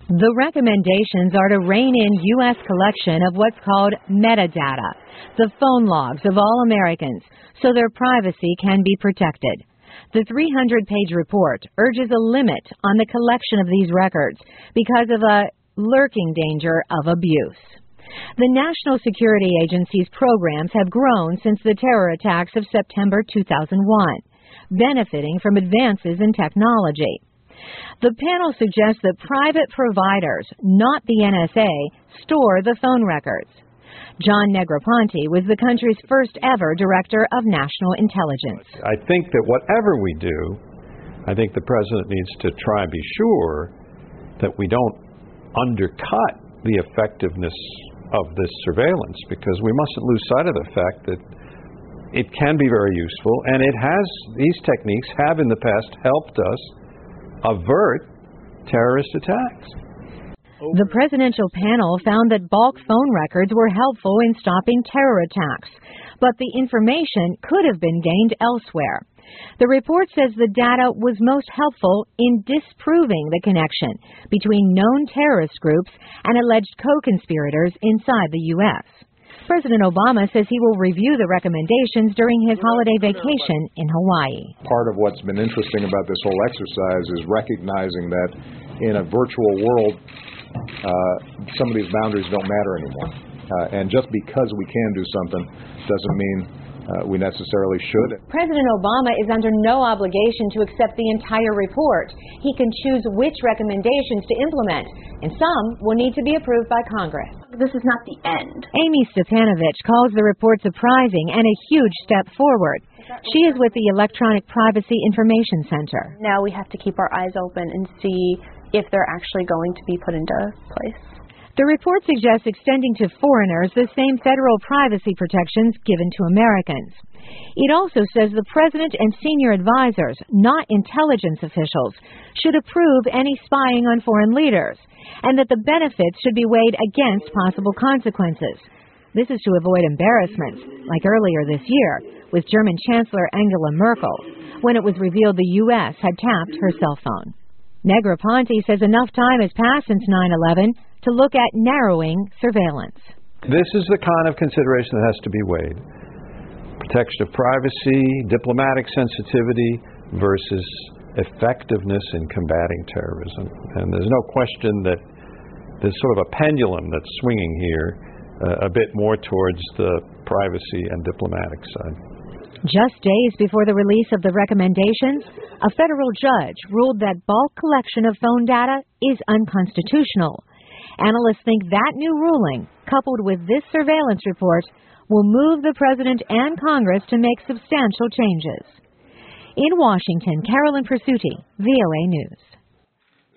The recommendations are to rein in U.S. collection of what's called metadata, the phone logs of all Americans, so their privacy can be protected. The 300-page report urges a limit on the collection of these records because of a lurking danger of abuse. The National Security Agency's programs have grown since the terror attacks of September 2001, benefiting from advances in technology. The panel suggests that private providers, not the NSA, store the phone records. John Negroponte was the country's first ever Director of National Intelligence. I think that whatever we do, I think the President needs to try and be sure that we don't undercut the effectiveness of this surveillance, because we mustn't lose sight of the fact that it can be very useful, and these techniques have in the past helped us avert terrorist attacks. The presidential panel found that bulk phone records were helpful in stopping terror attacks, but the information could have been gained elsewhere. The report says the data was most helpful in disproving the connection between known terrorist groups and alleged co-conspirators inside the U.S. President Obama says he will review the recommendations during his holiday vacation in Hawaii. Part of what's been interesting about this whole exercise is recognizing that in a virtual world, some of these boundaries don't matter anymore. And just because we can do something doesn't mean we necessarily should. President Obama is under no obligation to accept the entire report. He can choose which recommendations to implement, and some will need to be approved by Congress. This is not the end. Amy Stepanovich calls the report surprising and a huge step forward. She is with the Electronic Privacy Information Center. Now we have to keep our eyes open and see if they're actually going to be put into place. The report suggests extending to foreigners the same federal privacy protections given to Americans. It also says the president and senior advisors, not intelligence officials, should approve any spying on foreign leaders, and that the benefits should be weighed against possible consequences. This is to avoid embarrassments, like earlier this year with German Chancellor Angela Merkel, when it was revealed the U.S. had tapped her cell phone. Negroponte says enough time has passed since 9/11 to look at narrowing surveillance. This is the kind of consideration that has to be weighed. Protection of privacy, diplomatic sensitivity versus effectiveness in combating terrorism. And there's no question that there's sort of a pendulum that's swinging here a bit more towards the privacy and diplomatic side. Just days before the release of the recommendations, a federal judge ruled that bulk collection of phone data is unconstitutional. Analysts think that new ruling, coupled with this surveillance report, will move the president and Congress to make substantial changes. In Washington, Carolyn Persutti, VOA News.